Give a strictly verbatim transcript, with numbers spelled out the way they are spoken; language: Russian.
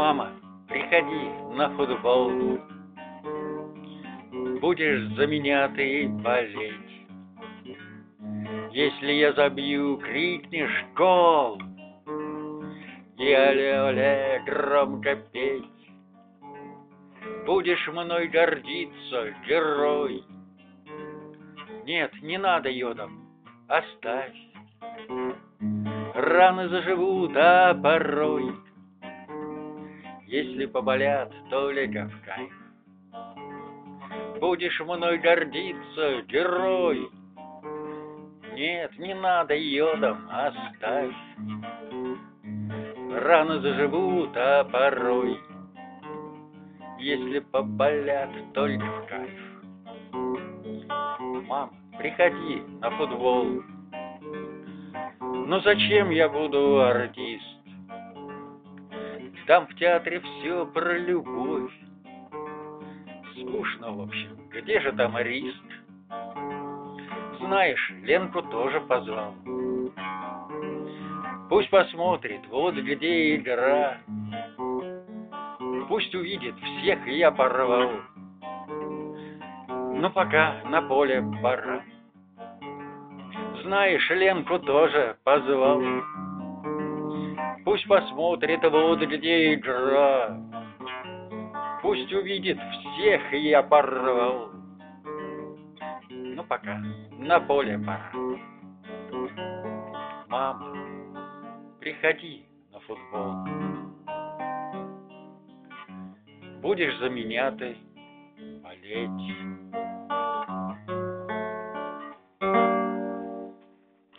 Мама, приходи на футбол, будешь за меня ты болеть. Если я забью, крикнешь гол, и оле-оле громко петь. Будешь мной гордиться, герой. Нет, не надо йодом, оставь. Раны заживут, а порой, если поболят, только в кайф. Будешь мной гордиться, герой. Нет, не надо йодом, оставь. Раны заживут, а порой, если поболят, только в кайф. Мам, приходи на футбол. Но зачем я буду артист? Там в театре все про любовь. Скучно, в общем, где же там риск? Знаешь, Ленку тоже позвал. Пусть посмотрит, вот где игра. Пусть увидит, всех я порвал. Но пока на поле пора. Знаешь, Ленку тоже позвал. Пусть посмотрит, вот где игра. Пусть увидит, всех я порвал. Ну пока, на поле пора. Мама, приходи на футбол. Будешь за меня ты болеть.